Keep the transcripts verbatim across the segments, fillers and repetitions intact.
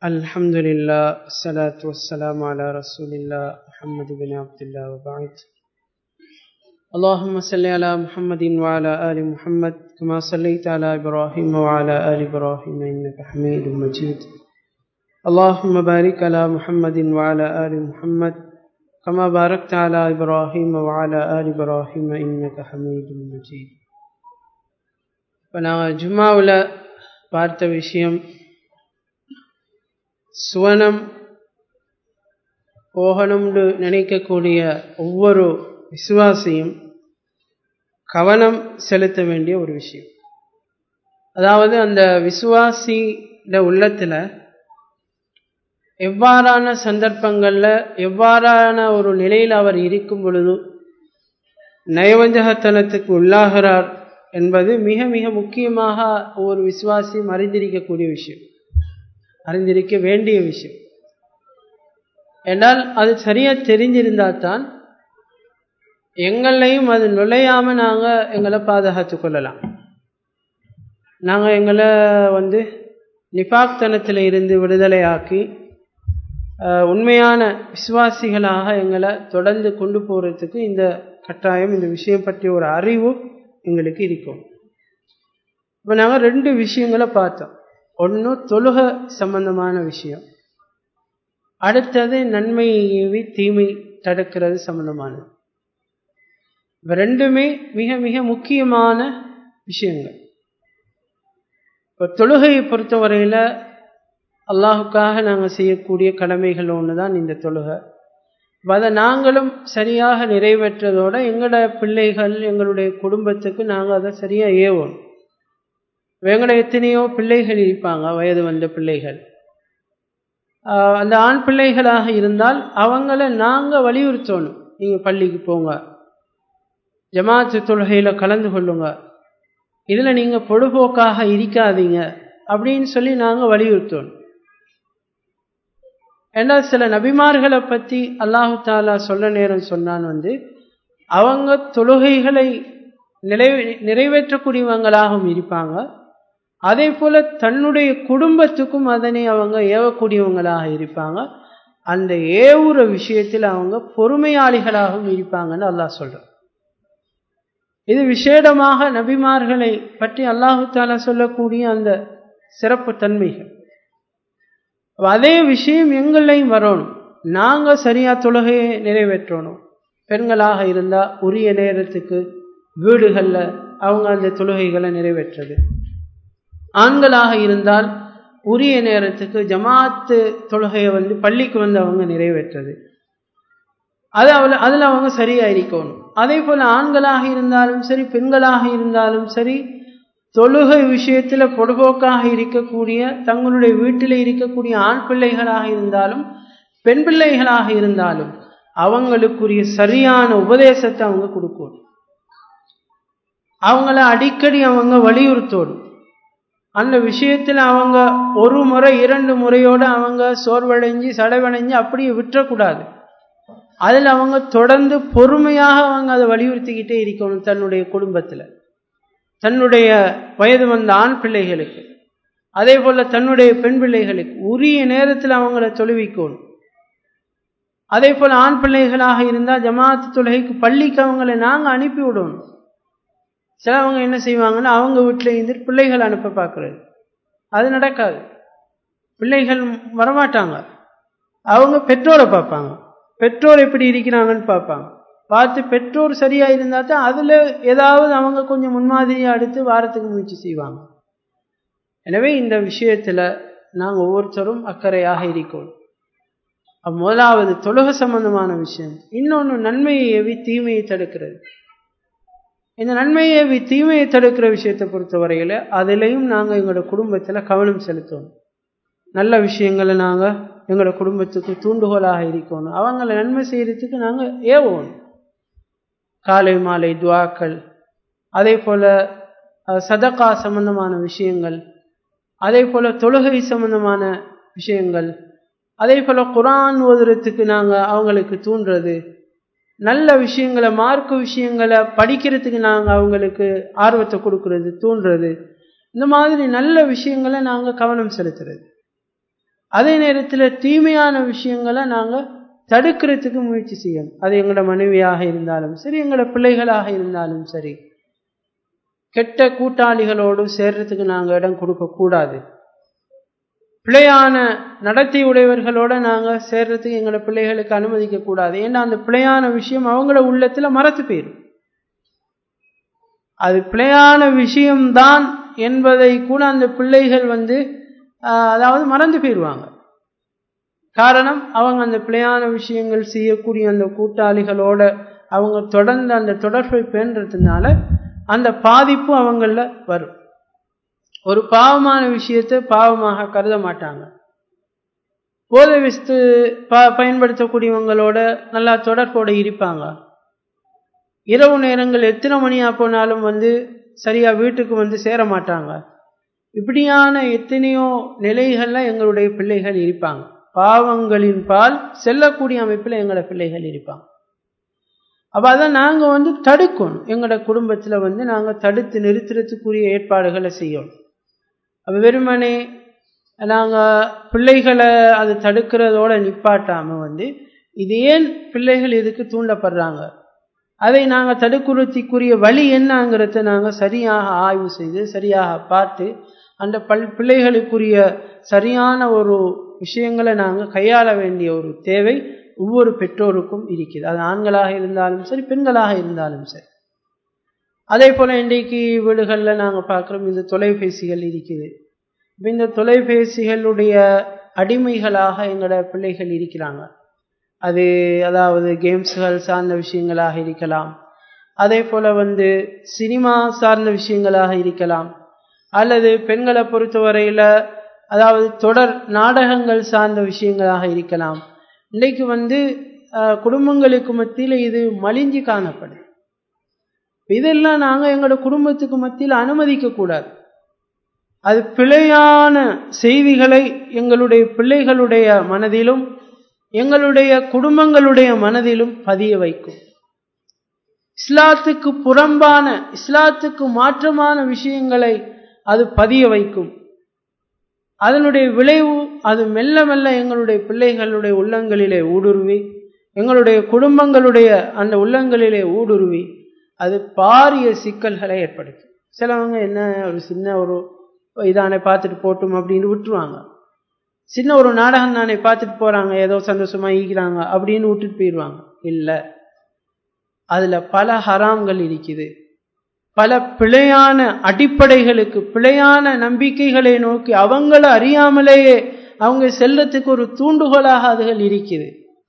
الحمد لله الصلاة والسلام على رسول الله محمد بن عبد الله وبعد. اللهم صل على محمد وعلى آل محمد كما صليت على إبراهيم وعلى آل إبراهيم إنك حميد مجيد. اللهم بارك على محمد وعلى آل محمد كما باركت على إبراهيم وعلى آل إبراهيم إنك حميد مجيد. فنحن جمعة பார்த்த விஷயம், சுவனம் போகணும்னு நினைக்கக்கூடிய ஒவ்வொரு விசுவாசியும் கவனம் செலுத்த வேண்டிய ஒரு விஷயம். அதாவது அந்த விசுவாசியோட உள்ளத்துல எவ்வாறான சந்தர்ப்பங்கள்ல எவ்வாறான ஒரு நிலையில் அவர் இருக்கும் பொழுது நயவஞ்சகத்தனத்துக்கு உள்ளாகிறார் என்பது மிக மிக முக்கியமாக ஒரு விசுவாசியும் அறிந்திருக்கக்கூடிய விஷயம், அறிந்திருக்க வேண்டிய விஷயம். என்றால் அது சரியா தெரிஞ்சிருந்தால் தான் எங்களையும் அது நுழையாம நாங்க எங்களை பாதுகாத்து கொள்ளலாம். நாங்க எங்களை வந்து நிஃபாக்தனத்தில் இருந்து விடுதலையாக்கி உண்மையான விசுவாசிகளாக எங்களை தொடர்ந்து கொண்டு போறதுக்கு இந்த கட்டாயம், இந்த விஷயம் பற்றிய ஒரு அறிவு எங்களுக்கு இருக்கும். இப்போ நாங்கள் ரெண்டு விஷயங்களை பார்த்தோம். ஒன்று தொழுக சம்பந்தமான விஷயம், அடுத்தது நன்மை ஏவி தீமை தடுக்கிறது சம்பந்தமானது. இப்போ ரெண்டுமே மிக மிக முக்கியமான விஷயங்கள். இப்போ தொழுகையை பொறுத்தவரையில் அல்லாஹுக்காக நாங்கள் செய்யக்கூடிய கடமைகள் ஒன்று தான் இந்த தொழுகை. அதை நாங்களும் சரியாக நிறைவேற்றதோடு எங்களோட பிள்ளைகள் எங்களுடைய குடும்பத்துக்கு நாங்கள் அதை சரியாக ஏவோம். எங்களோட எத்தனையோ பிள்ளைகள் இருப்பாங்க, வயது வந்த பிள்ளைகள். அந்த ஆண் பிள்ளைகளாக இருந்தால் அவங்கள நாங்கள் வலியுறுத்தணும், நீங்கள் பள்ளிக்கு போங்க, ஜமாத்து தொழுகையில் கலந்து கொள்ளுங்க, இதில் நீங்கள் பொழுதுபோக்காக இருக்காதீங்க அப்படின்னு சொல்லி நாங்கள் வலியுறுத்தணும். ஏன்னா சில நபிமார்களை பற்றி அல்லாஹு தாலா சொல்ல நேரம் சொன்னான் வந்து அவங்க தொழுகைகளை நிறைவே நிறைவேற்றக்கூடியவங்களாகவும் இருப்பாங்க, அதே போல தன்னுடைய குடும்பத்துக்கும் அதனை அவங்க ஏவக்கூடியவங்களாக இருப்பாங்க. அந்த ஏவுற விஷயத்தில் அவங்க பொறுமையாளிகளாகவும் இருப்பாங்கன்னு அல்லாஹ் சொல்றான். இது விசேடமாக நபிமார்களை பற்றி அல்லாஹு தாலா சொல்லக்கூடிய அந்த சிறப்பு தன்மைகள். அதே விஷயம் எங்களையும் வரணும். நாங்கள் சரியா தொழுகையை நிறைவேற்றணும். பெண்களாக இருந்தால் உரிய நேரத்துக்கு வீடுகளில் அவங்க அந்த தொழுகைகளை நிறைவேற்றுறது, ஆண்களாக இருந்தால் உரிய நேரத்துக்கு ஜமாத்து தொழுகையை வந்து பள்ளிக்கு வந்து அவங்க நிறைவேற்றுறது, அது அவளை அதில் அவங்க சரியா இருக்கணும். அதே போல் ஆண்களாக இருந்தாலும் சரி பெண்களாக இருந்தாலும் சரி தொழுகை விஷயத்தில் பொடுபோக்காக இருக்கக்கூடிய தங்களுடைய வீட்டில் இருக்கக்கூடிய ஆண் பிள்ளைகளாக இருந்தாலும் பெண் பிள்ளைகளாக இருந்தாலும் அவங்களுக்குரிய சரியான உபதேசத்தை அவங்க கொடுக்கணும். அவங்கள அடிக்கடி அவங்க வலியுறுத்தணும். அந்த விஷயத்தில் அவங்க ஒரு முறை இரண்டு முறையோடு அவங்க சோர்வடைஞ்சு சடைவடைஞ்சு அப்படியே விட்டுறக்கூடாது. அதில் அவங்க தொடர்ந்து பொறுமையாக அவங்க அதை வலியுறுத்திக்கிட்டே இருக்கணும். தன்னுடைய குடும்பத்தில் தன்னுடைய வயது வந்த ஆண் பிள்ளைகளுக்கு, அதே போல தன்னுடைய பெண் பிள்ளைகளுக்கு உரிய நேரத்தில் அவங்கள தொழுவிக்கணும். அதே போல ஆண் பிள்ளைகளாக இருந்தால் ஜமாத்து தொழுகைக்கு பள்ளிக்கு அவங்களை நாங்கள் அனுப்பி விடணும். சிலவங்க என்ன செய்வாங்கன்னா அவங்க வீட்டில் இருந்து பிள்ளைகள் அனுப்ப பார்க்கறது, அது நடக்காது. பிள்ளைகள் வரமாட்டாங்க, அவங்க பெற்றோரை பார்ப்பாங்க, பெற்றோர் எப்படி இருக்கிறாங்கன்னு பார்ப்பாங்க. பார்த்து பெற்றோர் சரியா இருந்தா தான் அதுல ஏதாவது அவங்க கொஞ்சம் முன்மாதிரியா எடுத்து வாரத்துக்கு முயற்சி செய்வாங்க. எனவே இந்த விஷயத்துல நாங்க ஒவ்வொருத்தரும் அக்கறையாக இருக்கோம். முதலாவது தொழுகை சம்பந்தமான விஷயம். இன்னொன்று நன்மையை ஏவி தீமையை தடுக்கிறது. இந்த நன்மையை ஏவி தீமையை தடுக்கிற விஷயத்தை பொறுத்தவரையில அதிலையும் நாங்க எங்களோட குடும்பத்துல கவனம் செலுத்தணும். நல்ல விஷயங்களை நாங்க எங்களோட குடும்பத்துக்கு தூண்டுகோலாக இருக்கணும். அவங்களை நன்மை செய்யறதுக்கு நாங்க ஏவோம். காலை மாலை துவாக்கள், அதே போல சதகா சம்பந்தமான விஷயங்கள், அதே போல தொழுகை சம்பந்தமான விஷயங்கள், அதே போல குர்ஆன் ஓதுறதுக்கு நாங்க அவங்களுக்கு தூண்டுறது, நல்ல விஷயங்களை மார்க்க விஷயங்களை படிக்கிறதுக்கு நாங்க அவங்களுக்கு ஆர்வத்தை கொடுக்கறது தூண்டுறது, இந்த மாதிரி நல்ல விஷயங்களை நாங்க கவனம் செலுத்துறது. அதே நேரத்தில் தீமையான விஷயங்களை நாங்கள் தடுக்கிறதுக்கு முயற்சி செய்யணும். அது எங்களோட மனைவியாக இருந்தாலும் சரி, எங்களோட பிள்ளைகளாக இருந்தாலும் சரி. கெட்ட கூட்டாளிகளோடு சேர்றதுக்கு நாங்கள் இடம் கொடுக்கக்கூடாது. பிழையான நடத்தை உடையவர்களோட நாங்கள் சேர்றதுக்கு எங்களோட பிள்ளைகளுக்கு அனுமதிக்க கூடாது. ஏன்னா அந்த பிழையான விஷயம் அவங்கள உள்ளத்துல மறத்து போயிடும். அது பிழையான விஷயம்தான் என்பதை கூட அந்த பிள்ளைகள் வந்து அதாவது மறந்து போயிடுவாங்க. காரணம், அவங்க அந்த பிழையான விஷயங்கள் செய்யக்கூடிய அந்த கூட்டாளிகளோட அவங்க தொடர்ந்து அந்த தொடர்பை பேணுறதுனால அந்த பாதிப்பு அவங்கள வரும். ஒரு பாவமான விஷயத்தை பாவமாக கருத மாட்டாங்க. போதை வஸ்து ப பயன்படுத்தக்கூடியவங்களோட நல்லா தொடர்போட இருப்பாங்க. இரவு நேரங்கள் எத்தனை மணியா போனாலும் வந்து சரியா வீட்டுக்கு வந்து சேர மாட்டாங்க. இப்படியான எத்தனையோ நிலைகள்ல எங்களுடைய பிள்ளைகள் இருப்பாங்க. பாவங்களின் பால் செல்லக்கூடிய அமைப்பில் எங்களோட பிள்ளைகள் இருப்பாங்க. அப்ப அதை நாங்க வந்து தடுக்கணும். எங்களோட குடும்பத்துல வந்து நாங்க தடுத்து நிறுத்துறதுக்குரிய ஏற்பாடுகளை செய்யணும். அப்ப வெறுமனே நாங்க பிள்ளைகளை அது தடுக்கிறதோட நிப்பாட்டாம வந்து இது ஏன் பிள்ளைகள் இதுக்கு தூண்டப்படுறாங்க, அதை நாங்க தடுக்கிறதுக்குரிய வழி என்னங்கிறத நாங்க சரியாக ஆய்வு செய்து சரியாக பார்த்து அந்த பல் பிள்ளைகளுக்குரிய சரியான ஒரு விஷயங்களை நாங்க கையாள வேண்டிய ஒரு தேவை ஒவ்வொரு பெற்றோருக்கும் இருக்குது. அது ஆண்களாக இருந்தாலும் சரி, பெண்களாக இருந்தாலும் சரி. அதே போல இன்றைக்கு வீடுகளில் நாங்கள் பார்க்குறோம், இந்த தொலைபேசிகள் இருக்குது. இந்த தொலைபேசிகளுடைய அடிமைகளாக எங்களோட பிள்ளைகள் இருக்கிறாங்க. அது அதாவது கேம்ஸ்கள் சார்ந்த விஷயங்களாக இருக்கலாம், அதே போல வந்து சினிமா சார்ந்த விஷயங்களாக இருக்கலாம், அல்லது பெண்களை பொறுத்தவரையில் அதாவது தொடர் நாடகங்கள் சார்ந்த விஷயங்களாக இருக்கலாம். இன்றைக்கு வந்து குடும்பங்களுக்கு மத்தியில் இது மலிஞ்சு காணப்படுது. இதெல்லாம் நாங்கள் எங்களோட குடும்பத்துக்கு மத்தியில் அனுமதிக்க கூடாது. அது பிழையான செய்திகளை எங்களுடைய பிள்ளைகளுடைய மனதிலும் எங்களுடைய குடும்பங்களுடைய மனதிலும் பதிய வைக்கும். இஸ்லாத்துக்கு புறம்பான, இஸ்லாத்துக்கு மாற்றமான விஷயங்களை அது பதிய வைக்கும். அதனுடைய விளைவு அது மெல்ல மெல்ல எங்களுடைய பிள்ளைகளுடைய உள்ளங்களிலே ஊடுருவி, எங்களுடைய குடும்பங்களுடைய அந்த உள்ளங்களிலே ஊடுருவி அது பாரிய சிக்கல்களை ஏற்படுத்தும். சிலவங்க என்ன ஒரு சின்ன ஒரு இதானே பார்த்துட்டு போட்டும் அப்படின்னு விட்டுருவாங்க. சின்ன ஒரு நாடகம் தானே பார்த்துட்டு போறாங்க, ஏதோ சந்தோஷமா ஈக்கிறாங்க அப்படின்னு விட்டுட்டு போயிடுவாங்க. இல்லை, அதுல பல ஹராம்கள் இருக்குது. பல பிழையான அடிப்படைகளுக்கு, பிழையான நம்பிக்கைகளை நோக்கி அவங்கள அறியாமலேயே அவங்க செல்லத்துக்கு ஒரு தூண்டுகோலாக அதுகள் இருக்குது.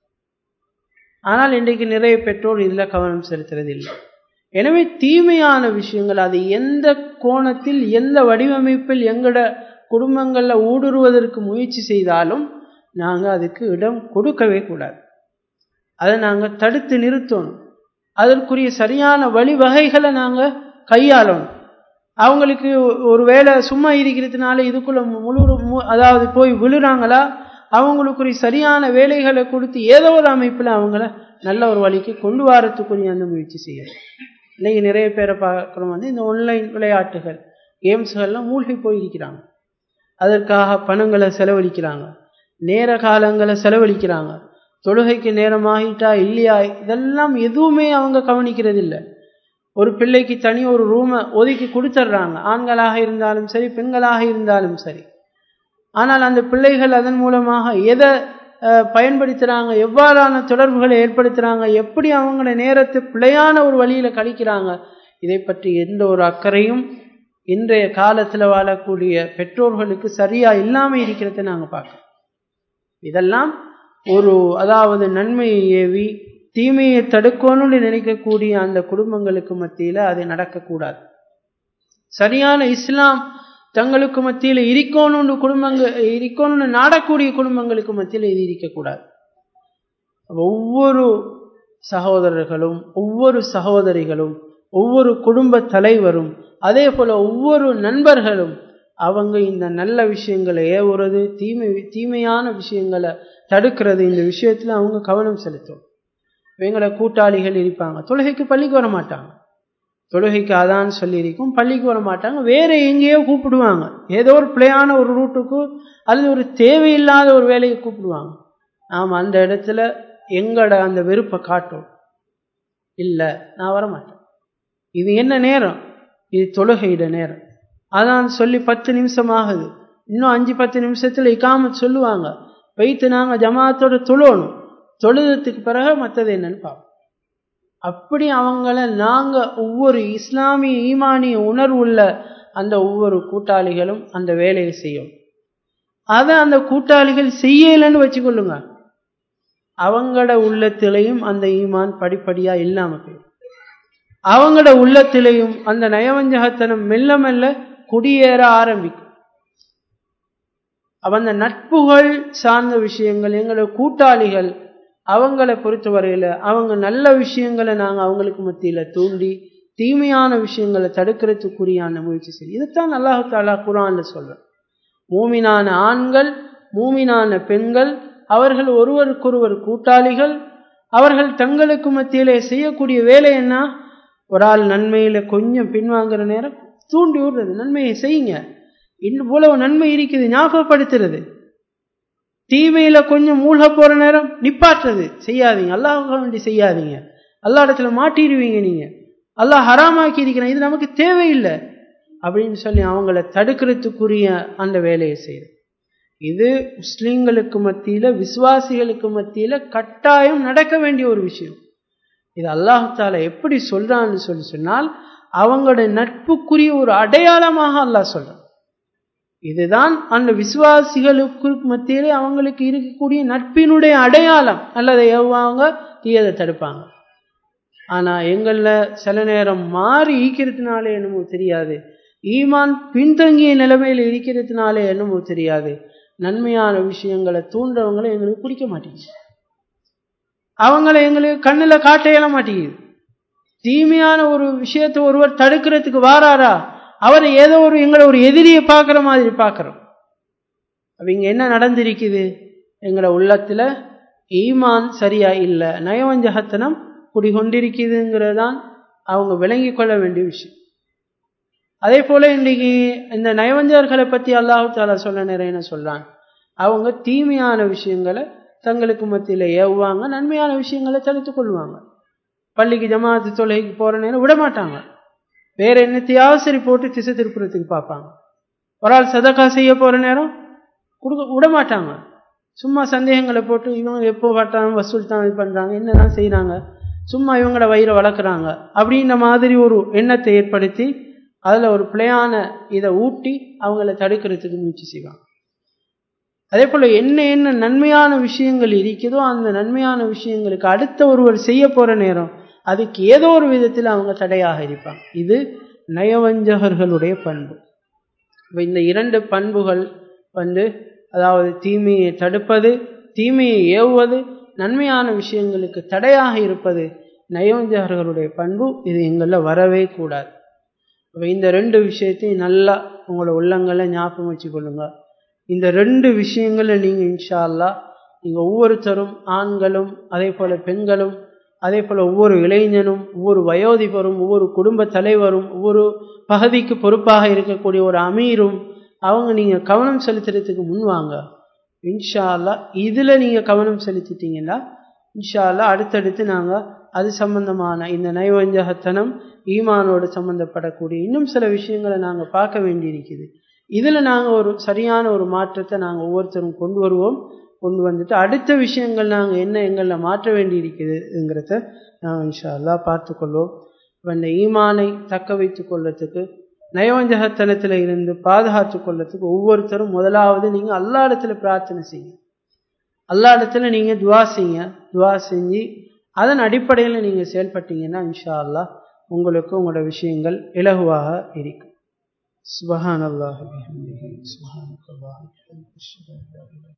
ஆனால் இன்றைக்கு நிறைய பெற்றோர் இதுல கவனம் செலுத்துறது இல்லை. எனவே தீமையான விஷயங்கள் அது எந்த கோணத்தில் எந்த வடிவமைப்பில் எங்கட குடும்பங்கள்ல ஊடுருவதற்கு முயற்சி செய்தாலும் நாங்க அதுக்கு இடம் கொடுக்கவே கூடாது. அதை நாங்க தடுத்து நிறுத்தணும். அதற்குரிய சரியான வழிவகைகளை நாங்க கையாளணும். அவங்களுக்கு ஒரு வேளை சும்மா இருக்கிறதுனால இதுக்குள்ள முழு அதாவது போய் விழுறாங்களா, அவங்களுக்குரிய சரியான வேலைகளை கொடுத்து ஏதோ ஒரு அமைப்புல அவங்கள நல்ல ஒரு வழிக்கு கொண்டு வரத்துக்குரிய அந்த முயற்சி செய்யணும். இன்னைக்கு நிறைய பேரை பார்க்குறோம் வந்து இந்த ஆன்லைன் விளையாட்டுகள் கேம்ஸ்கள்லாம் மூழ்கி போயிருக்கிறாங்க. அதற்காக பணங்களை செலவழிக்கிறாங்க, நேர காலங்களை செலவழிக்கிறாங்க. தொழுகைக்கு நேரமாகிட்டா இல்லையா இதெல்லாம் எதுவுமே அவங்க கவனிக்கிறது இல்லை. ஒரு பிள்ளைக்கு தனி ஒரு ரூமை ஒதுக்கி கொடுத்துட்றாங்க, ஆண்களாக இருந்தாலும் சரி பெண்களாக இருந்தாலும் சரி. ஆனால் அந்த பிள்ளைகள் அதன் மூலமாக எதை பயன்படுத்துறாங்க, எவ்வாறான தொடர்புகளை ஏற்படுத்துறாங்க, எப்படி அவங்களோட நேரத்தை பிழையான ஒரு வழியில கழிக்கிறாங்க, இதை பற்றி எந்த ஒரு அக்கறையும் இன்றைய காலத்துல வாழக்கூடிய பெற்றோர்களுக்கு சரியா இல்லாம இருக்கிறத நாங்க பார்க்கிறோம். இதெல்லாம் ஒரு அதாவது நன்மையை ஏவி தீமையை தடுக்கணும்னு நினைக்கக்கூடிய அந்த குடும்பங்களுக்கு மத்தியில அது நடக்கக்கூடாது. சரியான இஸ்லாம் தங்களுக்கு மத்தியில் இருக்கணும்னு குடும்பங்கள் இருக்கணும்னு நாடக்கூடிய குடும்பங்களுக்கு மத்தியில் இது இருக்கக்கூடாது. ஒவ்வொரு சகோதரர்களும் ஒவ்வொரு சகோதரிகளும் ஒவ்வொரு குடும்ப தலைவரும் அதே போல ஒவ்வொரு நண்பர்களும் அவங்க இந்த நல்ல விஷயங்களை ஏவுறது, தீமை தீமையான விஷயங்களை தடுக்கிறது, இந்த விஷயத்துல அவங்க கவனம் செலுத்தும். எங்களை கூட்டாளிகள் இருப்பாங்க, தொழுகைக்கு பள்ளிக்கு வர மாட்டாங்க, தொழுகைக்கு அதான் சொல்லியிருக்கும், பள்ளிக்கு வர மாட்டாங்க, வேற எங்கேயோ கூப்பிடுவாங்க, ஏதோ ஒரு பிழையான ஒரு ரூட்டுக்கு அல்லது ஒரு தேவையில்லாத ஒரு வேலையை கூப்பிடுவாங்க. நாம் அந்த இடத்துல எங்கட அந்த வெறுப்பை காட்டும், இல்லை நான் வரமாட்டேன், இது என்ன நேரம், இது தொழுகையிட நேரம், அதான் சொல்லி பத்து நிமிஷம் ஆகுது, இன்னும் அஞ்சு பத்து நிமிஷத்துல இகாமத் சொல்லுவாங்க, வைத்து நாங்கள் ஜமாத்தோட தொழணும், தொழுதத்துக்கு பிறகு மற்றது என்னன்னு பார்ப்போம். அப்படி அவங்கள நாங்க ஒவ்வொரு இஸ்லாமிய ஈமானிய உணர்வுள்ள அந்த ஒவ்வொரு கூட்டாளிகளும் அந்த வேலையை செய்யும். அதை அந்த கூட்டாளிகள் செய்யலைன்னு வச்சுக்கொள்ளுங்க, அவங்களோட உள்ளத்திலையும் அந்த ஈமான் படிப்படியா இல்லாம போயிடும். அவங்களோட உள்ளத்திலையும் அந்த நயவஞ்சகத்தனம் மெல்ல மெல்ல குடியேற ஆரம்பிக்கும். அந்த நட்புகள் சார்ந்த விஷயங்கள், எங்களோட கூட்டாளிகள், அவங்களை பொறுத்த வரையில அவங்க நல்ல விஷயங்களை நாங்க அவங்களுக்கு மத்தியில தூண்டி தீமையான விஷயங்களை தடுக்கிறதுக்குரியான முயற்சி செய்யும். இதைத்தான் அல்லாஹ் தஆலா குர்ஆன்ல சொல்றார். மூமினான ஆண்கள் மூமினான பெண்கள் அவர்கள் ஒருவருக்கொருவர் கூட்டாளிகள், அவர்கள் தங்களுக்கு மத்தியிலே செய்யக்கூடிய வேலை என்ன, ஒரு ஆள் நன்மையில கொஞ்சம் பின்வாங்குற நேரம் தூண்டி விடுறது, நன்மையை செய்யுங்க, இன்னும் போல நன்மை இருக்குது ஞாபகப்படுத்துறது, தீமையில கொஞ்சம் மூழ்க போற நேரம் நிப்பாட்டுறது, செய்யாதீங்க, அல்லாஹ்வுக்காக வேண்டி செய்யாதீங்க, அல்லாஹ் இடத்துல மாட்டிடுவீங்க, நீங்க அல்லாஹ் ஹராமாக்கி இருக்கிறான், இது நமக்கு தேவையில்லை அப்படின்னு சொல்லி அவங்கள தடுக்கிறதுக்குரிய அந்த வேலையை செய்யுது. இது முஸ்லிம்களுக்கு மத்தியில விசுவாசிகளுக்கு மத்தியில கட்டாயம் நடக்க வேண்டிய ஒரு விஷயம். இது அல்லாஹ் தஆலா எப்படி சொல்றான்னு சொல்லி சொன்னால் அவங்களுடைய நட்புக்குரிய ஒரு அடையாளமாக அல்லாஹ் சொல்றான். இதுதான் அந்த விசுவாசிகளுக்கு மத்தியிலே அவங்களுக்கு இருக்கக்கூடிய நட்பினுடைய அடையாளம். அல்லதை ஏவுவாங்க, தீயதை தடுப்பாங்க. ஆனா எங்கள்ல சில நேரம் மாறி ஈக்கிறதுனாலே என்னமோ தெரியாது, ஈமான் பின்தங்கிய நிலைமையில் இருக்கிறதுனாலே என்னமோ தெரியாது, நன்மையான விஷயங்களை தூண்டவங்களை எங்களுக்கு பிடிக்க மாட்டேங்குது, அவங்களை எங்களுக்கு கண்ணுல காட்ட இயல மாட்டேங்குது. தீமையான ஒரு விஷயத்தை ஒருவர் தடுக்கிறதுக்கு வாராரா, அவரை ஏதோ ஒரு எங்களை ஒரு எதிரியை பார்க்கிற மாதிரி பார்க்கிறோம். அப்ப இங்க என்ன நடந்திருக்குது, எங்களோட உள்ளத்துல ஈமான் சரியா இல்லை, நயவஞ்சகத்தனம் குடிகொண்டிருக்குதுங்கிறதான் அவங்க விளங்கி கொள்ள வேண்டிய விஷயம். அதே போல இன்றைக்கு இந்த நயவஞ்சகர்களை பத்தி அல்லாஹ் தஆலா சொல்ல நிறைய சொல்றான். அவங்க தீமையான விஷயங்களை தங்களுக்கு மத்தியில ஏவுவாங்க, நன்மையான விஷயங்களை தடுத்துக் கொள்வாங்க. பள்ளிக்கு ஜமாத்து தொழுகைக்கு போற நேரம் விட மாட்டாங்க, வேற என்னத்தையாவது சரி போட்டு திசை திருப்புறத்துக்கு பார்ப்பாங்க. ஒரு ஆள் சதக்கா செய்ய போற நேரம் கொடுக்க விட மாட்டாங்க, சும்மா சந்தேகங்களை போட்டு இவங்க எப்போ பார்த்தாலும் வசூல் தான் இது பண்றாங்க, என்னதான் செய்யறாங்க, சும்மா இவங்களோட வயிறை வளர்க்குறாங்க அப்படின்ற மாதிரி ஒரு எண்ணத்தை ஏற்படுத்தி அதுல ஒரு பிழையான இதை ஊட்டி அவங்கள தடுக்கிறதுக்கு முயற்சி செய்வாங்க. அதே போல என்ன என்ன நன்மையான விஷயங்கள் இருக்குதோ அந்த நன்மையான விஷயங்களுக்கு அடுத்த ஒருவர் செய்ய போற நேரம் அதுக்கு ஏதோ ஒரு விதத்தில் அவங்க தடையாக இருப்பாங்க. இது நயவஞ்சகர்களுடைய பண்பு. இந்த இரண்டு பண்புகள் வந்து, அதாவது தீமையை தடுப்பது, தீமையை ஏவுவது, நன்மையான விஷயங்களுக்கு தடையாக இருப்பது நயவஞ்சகர்களுடைய பண்பு. இது எங்கள வரவே கூடாது. இந்த ரெண்டு விஷயத்தையும் நல்லா உங்களோட உள்ளங்களை ஞாபகம் வச்சு கொள்ளுங்க. இந்த ரெண்டு விஷயங்களை நீங்க இன்ஷா அல்லாஹ் நீங்க ஒவ்வொருத்தரும், ஆண்களும் அதே போல பெண்களும் அதே போல ஒவ்வொரு இளைஞனும் ஒவ்வொரு வயோதிபரும் ஒவ்வொரு குடும்ப தலைவரும் ஒவ்வொரு பகுதிக்கு பொறுப்பாக இருக்கக்கூடிய ஒரு அமீரும் அவங்க நீங்க கவனம் செலுத்துறதுக்கு முன்வாங்க. இன்ஷா அல்லாஹ் இதுல நீங்க கவனம் செலுத்திட்டீங்கன்னா இன்ஷா அல்லாஹ் அடுத்தடுத்து நாங்க அது சம்பந்தமான இந்த நயவஞ்சகத்தனம் ஈமானோடு சம்பந்தப்படக்கூடிய இன்னும் சில விஷயங்களை நாங்க பார்க்க வேண்டி இருக்குது. இதுல நாங்க ஒரு சரியான ஒரு மாற்றத்தை நாங்க ஒவ்வொருத்தரும் கொண்டு வருவோம். கொண்டு வந்துட்டு அடுத்த விஷயங்கள் நாங்க என்ன எங்கள மாற்ற வேண்டி இருக்குதுங்கிறத நாங்க இன்ஷா அல்லாஹ் பார்த்து கொள்வோம். இந்த ஈமானை தக்க வைத்துக் கொள்றதுக்கு, நயவஞ்சகத்தனத்துல இருந்து பாதுகாத்து கொள்றதுக்கு ஒவ்வொருத்தரும் முதலாவது நீங்க அல்லாஹ் இடத்துல பிரார்த்தனை செய்யுங்க, அல்லாஹ் இடத்துல நீங்க துவா செய்யுங்க. துவா செஞ்சு அதன் அடிப்படையில் நீங்க செயல்பட்டீங்கன்னா இன்ஷா அல்லாஹ் உங்களுக்கு உங்களோட விஷயங்கள் இலகுவாக இருக்கும். சுப்ஹானல்லாஹி வபிஹம்திஹி சுப்ஹானக்கல்லாஹி வபிஹம்திஹி.